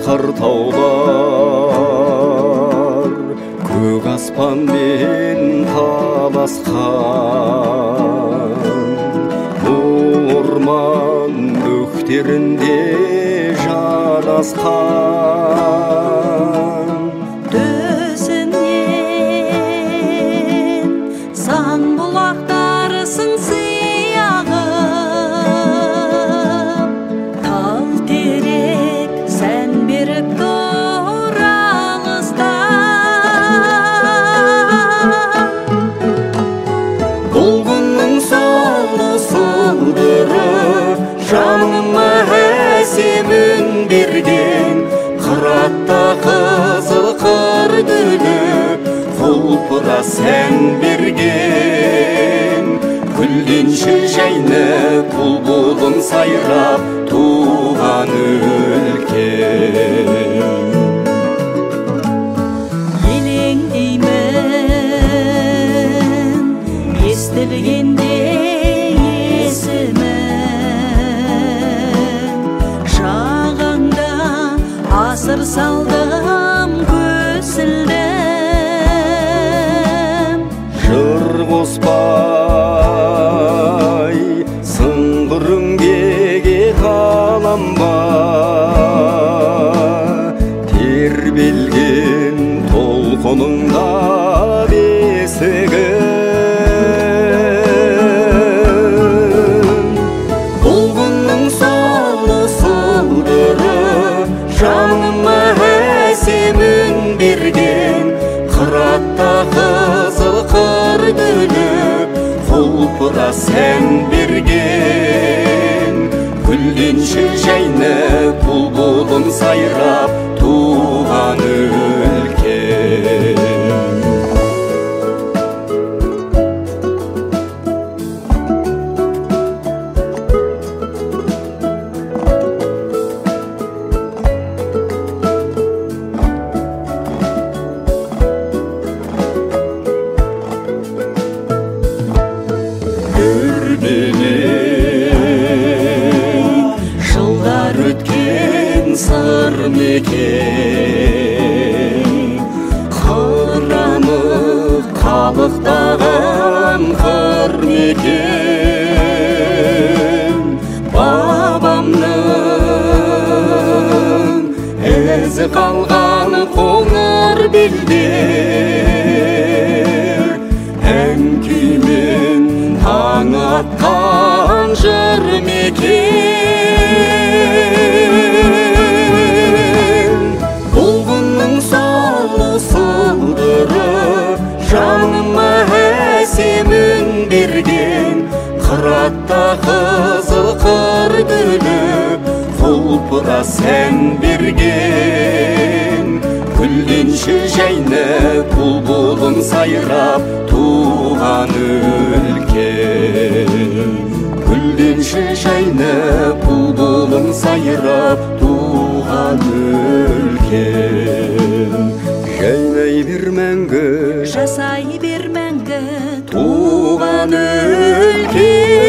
қыртаулар көк аспанмен таласқан, орман бөктерінде жарасқан. Төсінен сан бұлақтарысың сияғып, тал терек сән беріп тораңызда. Бұлғынның солы сылдыры жаныма әсемін берген, қыратта қызыл қыргүлі құлпыра сән берген. Гүлденші жайнап бұлбұлым сайрап туған өлкем. Елеңдеймін естілгенде есімін, жағаңда асыр салдым көсілдім. Жыр қоспай сыңғырыңдеге қаламба, тербелген толқыныңда бесігім. Бұлғынның солы сылдыры жаныма әсемін берген, қыратта қызыл қыргүлі құлпыра сән берген. Гүлденші жайнап бұлбұлым сайрап туған өлкем. Жылдар өткен сыр мекен, қырамы қалықтаған қыр мекен. Бабамның ізі қалған қоңыр белдер, ән күймен таң атқан жыр мекен. Бұлғынның солы сылдыры жаныма әсемін берген, қыратта қызыл қыргүлі құлпыра сән берген. Гүлденші жайнап бұлбұлым сайрап туған өлкем. Гүлденші жайнап бұлбұлым сайрап туған өлкем. Жайнай бер мәңгі, жасай бер мәңгі туған өлкем.